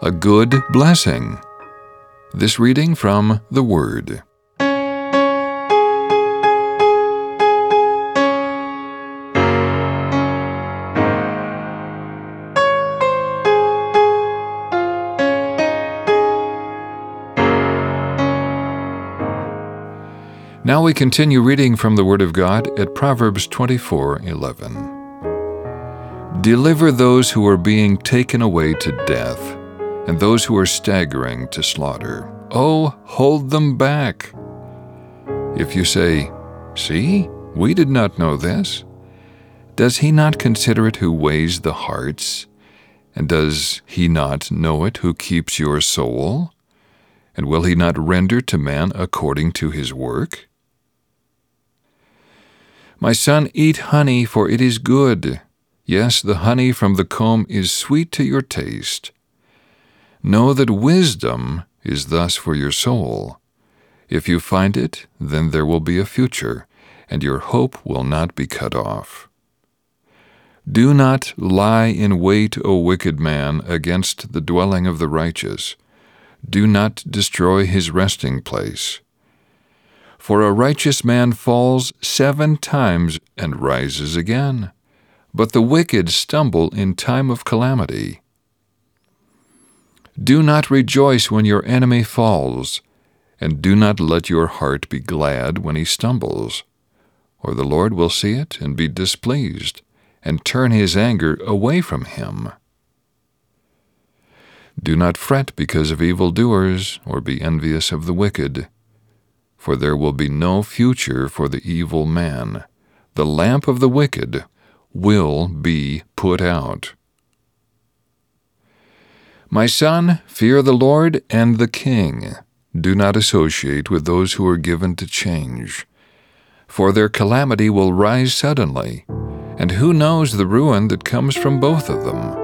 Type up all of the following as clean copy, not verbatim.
a good blessing. This reading from the Word. Now we continue reading from the Word of God at Proverbs 24:11. Deliver those who are being taken away to death, and those who are staggering to slaughter. Oh, hold them back. If you say, "See, we did not know this," does he not consider it who weighs the hearts? And does he not know it who keeps your soul? And will he not render to man according to his work? My son, eat honey, for it is good. Yes, the honey from the comb is sweet to your taste. Know that wisdom is thus for your soul. If you find it, then there will be a future, and your hope will not be cut off. Do not lie in wait, O wicked man, against the dwelling of the righteous. Do not destroy his resting place. For a righteous man falls 7 times and rises again, but the wicked stumble in time of calamity. Do not rejoice when your enemy falls, and do not let your heart be glad when he stumbles, or the Lord will see it and be displeased, and turn his anger away from him. Do not fret because of evildoers, or be envious of the wicked, for there will be no future for the evil man. The lamp of the wicked will be put out. My son, fear the Lord and the king. Do not associate with those who are given to change, for their calamity will rise suddenly, and who knows the ruin that comes from both of them?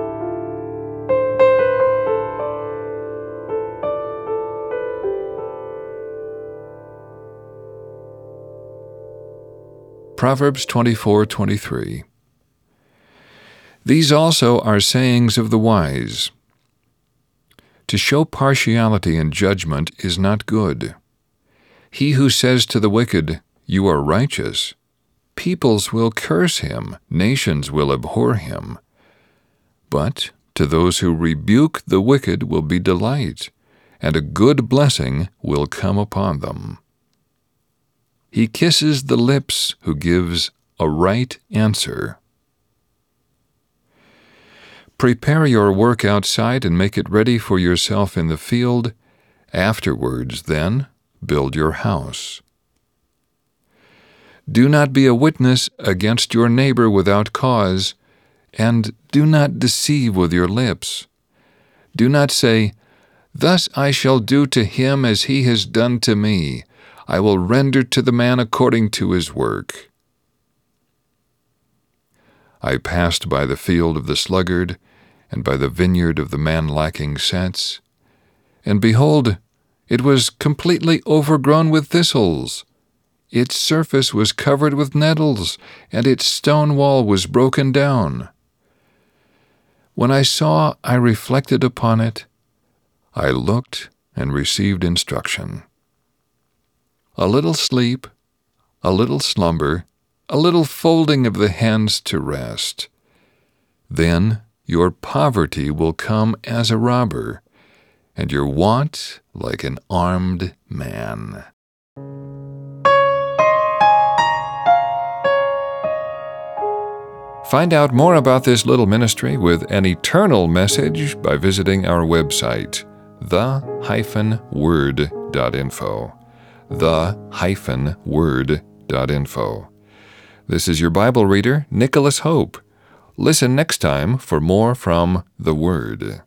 Proverbs 24:23. These also are sayings of the wise. To show partiality in judgment is not good. He who says to the wicked, "You are righteous," peoples will curse him, nations will abhor him. But to those who rebuke the wicked will be delight, and a good blessing will come upon them. He kisses the lips who gives a right answer. Prepare your work outside and make it ready for yourself in the field. Afterwards, then, build your house. Do not be a witness against your neighbor without cause, and do not deceive with your lips. Do not say, "Thus I shall do to him as he has done to me. I will render to the man according to his work." I passed by the field of the sluggard, and by the vineyard of the man lacking sense, and behold, it was completely overgrown with thistles. Its surface was covered with nettles, and its stone wall was broken down. When I saw, I reflected upon it. I looked and received instruction. A little sleep, a little slumber, a little folding of the hands to rest. Then your poverty will come as a robber, and your want like an armed man. Find out more about this little ministry with an eternal message by visiting our website, the-word.info. the-word.info. This is your Bible reader, Nicholas Hope. Listen next time for more from the Word.